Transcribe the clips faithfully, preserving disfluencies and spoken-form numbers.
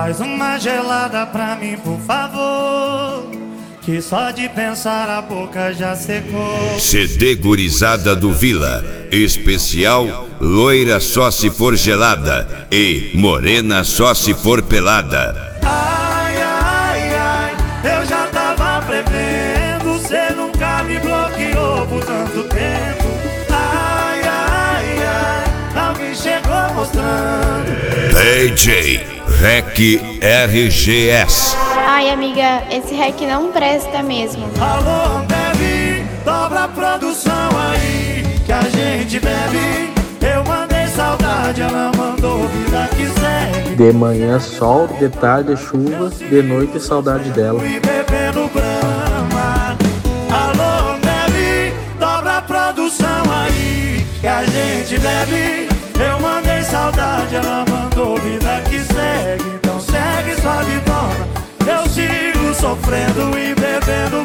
traz uma gelada pra mim, por favor, que só de pensar a boca já secou. C D Gurizada do Vila, especial Loira Só Se For Gelada e Morena Só Se For Pelada. Ai, ai, ai, eu já tava prevendo, cê nunca me bloqueou por tanto tempo. Ai, ai, ai, alguém chegou mostrando. D J Rec R G S. Ai, amiga, esse rec não presta mesmo. Alô, bebe, dobra a produção aí, que a gente bebe. Eu mandei saudade, ela mandou vida que segue. De manhã sol, de tarde chuva, de noite saudade dela. E bebendo Brahma. Alô, bebe, dobra a produção aí, que a gente bebe. Eu mandei saudade, ela mandou vida que segue. Então segue sua vidona, eu sigo sofrendo e bebendo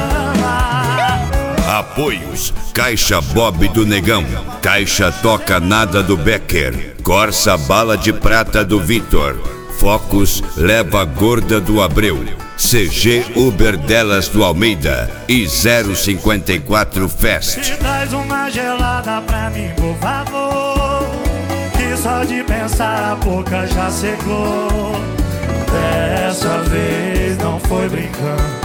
Brahma. Apoios: Caixa Bob do Negão, Caixa Toca Nada do Becker, Corsa Bala de Prata do Vitor, Focus Leva Gorda do Abreu, C G Uber Delas do Almeida e zero cinquenta e quatro Fest. Me traz uma gelada pra mim, por favor, que só de pensar a boca já secou. Dessa vez não foi brincando,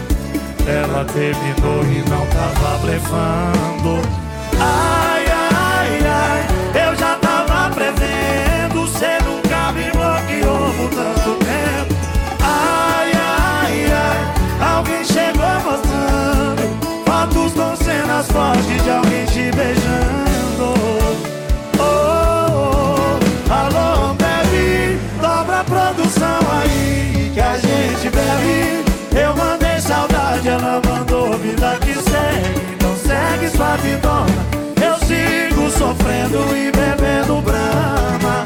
ela terminou e não tava blefando. Ai, ai, ai, eu já tava prevendo, cê nunca me bloqueou por tanto tempo. Ai, ai, ai, alguém chegou mostrando fotos com cenas fortes de alguém te beijando. Oh, oh, oh, alô, bebe, dobra a produção aí, que a gente bebe. Eu mandei saudade, ela mandou vida que segue. Então segue sua vidona, eu sigo sofrendo e bebendo Brahma.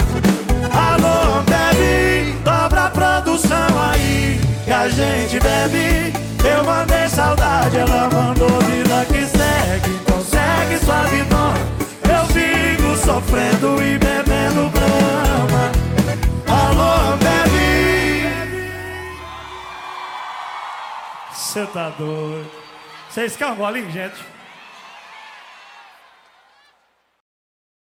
Alô, bebe, dobra a produção aí, que a gente bebe. Eu mandei saudade, ela mandou vida que segue. Então segue sua vidona, eu sigo sofrendo e bebendo Brahma. Alô, bebe. Cê tá doido. Vocês querem um golinho, gente?